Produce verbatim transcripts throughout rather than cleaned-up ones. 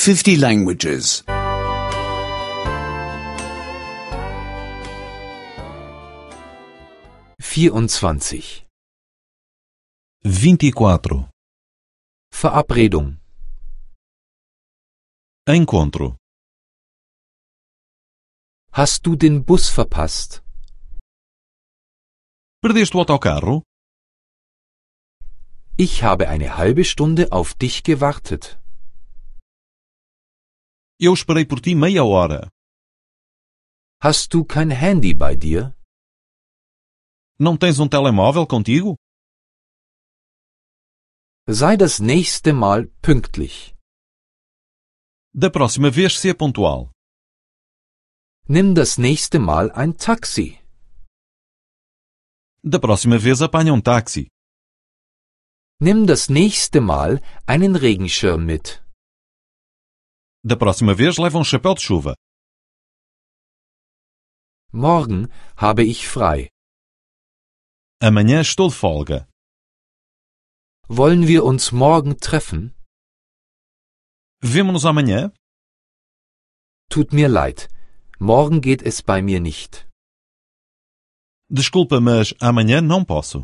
fifty languages. vierundzwanzig. vinte e quatro. Verabredung. Encontro. Hast du den Bus verpasst? Perdeste o autocarro? Ich habe eine halbe Stunde auf dich gewartet. Eu esperei por ti meia hora. Hast du kein Handy bei dir? Não tens um telemóvel contigo? Sei das nächste Mal pünktlich. Da próxima vez, seja pontual. Nimm das nächste Mal ein Taxi. Da próxima vez, apanha um táxi. Nimm das nächste Mal einen Regenschirm mit. Da próxima vez, leva um chapéu de chuva. Morgen habe ich frei. Amanhã estou de folga. Wollen wir uns morgen treffen? Vemo-nos amanhã? Tut mir leid. Morgen geht es bei mir nicht. Desculpa, mas amanhã não posso.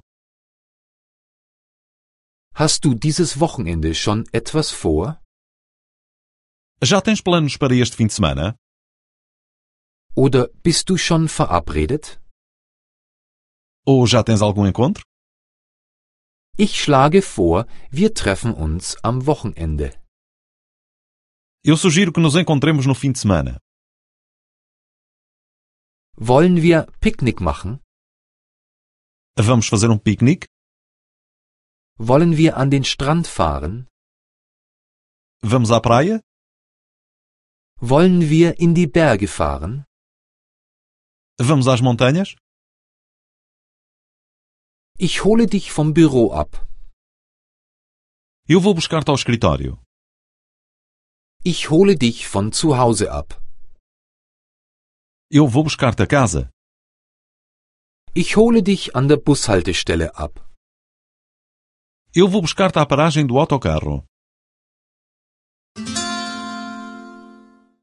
Hast du dieses Wochenende schon etwas vor? Já tens planos para este fim de semana? Oder bist du schon verabredet? Ou já tens algum encontro? Ich schlage vor, wir treffen uns am Wochenende. Eu sugiro que nos encontremos no fim de semana. Wollen wir Picknick machen? Vamos fazer um piquenique? Wollen wir an den Strand fahren? Vamos à praia? Wollen wir in die Berge fahren? Vamos às montanhas? Ich hole dich vom Büro ab. Eu vou buscar-te ao escritório. Ich hole dich von zu Hause ab. Eu vou buscar-te a casa. Ich hole dich an der Bushaltestelle ab. Eu vou buscar-te à paragem do autocarro.